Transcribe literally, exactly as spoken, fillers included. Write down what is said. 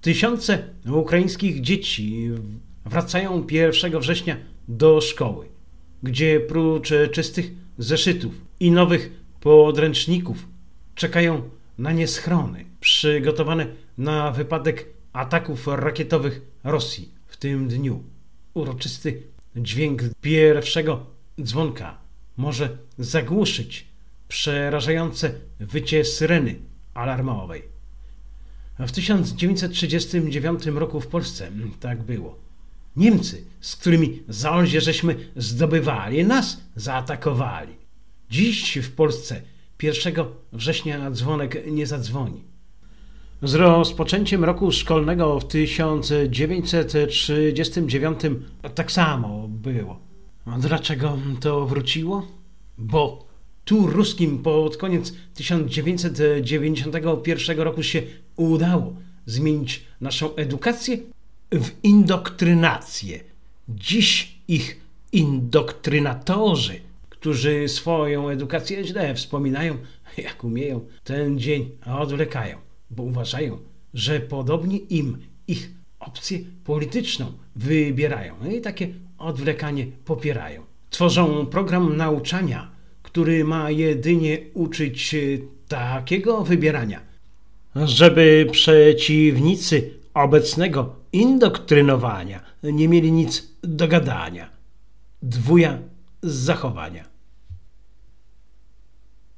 Tysiące ukraińskich dzieci wracają pierwszego września do szkoły, gdzie prócz czystych zeszytów i nowych podręczników czekają na nie schrony przygotowane na wypadek ataków rakietowych Rosji. W tym dniu uroczysty dźwięk pierwszego dzwonka może zagłuszyć przerażające wycie syreny alarmowej. W tysiąc dziewięćset trzydziestym dziewiątym roku w Polsce tak było. Niemcy, z którymi zaolzie żeśmy zdobywali, nas zaatakowali. Dziś w Polsce pierwszego września dzwonek nie zadzwoni. Z rozpoczęciem roku szkolnego w tysiąc dziewięćset trzydziestym dziewiątym tak samo było. A dlaczego to wróciło? Bo tu ruskim pod koniec tysiąc dziewięćset dziewięćdziesiątego pierwszego roku się udało zmienić naszą edukację w indoktrynację. Dziś ich indoktrynatorzy, którzy swoją edukację źle wspominają, jak umieją, ten dzień odwlekają, bo uważają, że podobni im ich opcję polityczną wybierają. No i takie odwlekanie popierają. Tworzą program nauczania, który ma jedynie uczyć takiego wybierania, żeby przeciwnicy obecnego indoktrynowania nie mieli nic do gadania. Dwuja z zachowania.